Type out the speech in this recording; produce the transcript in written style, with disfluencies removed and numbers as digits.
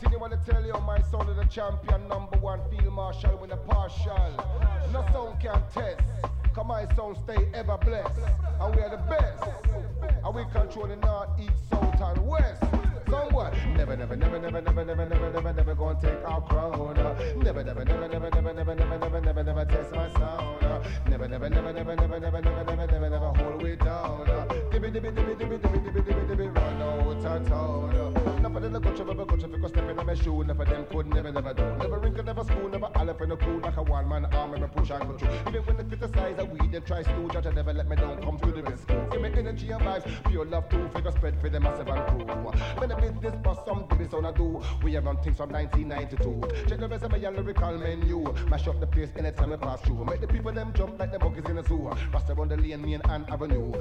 continue want to tell you my son is the champion, number one field marshal with a partial. No sound can test. Cause my sound stay ever blessed. And we are the best. And we control the north, east, south and west. Somewhat. Never gonna take our crown. Never test my sound. Never hold way down. Dibby, run out of town. Never did a go trip, step in my shoe. Never them could never do. Never wrinkle, never school, never alley in the cool. Like a one-man arm, and push and go through. Even when they criticize a weed, they try to judge and never let me down. Come to the rescue. Give me energy and vibes, pure love too. Figure spread for the massive and crew. When the business bust, some business on a do. We have run things from 1992. Check the resume and lyrical menu. Mash up the place anytime we pass through. Make the people them jump like the monkeys in the zoo. Rasta on the lane, main and avenue.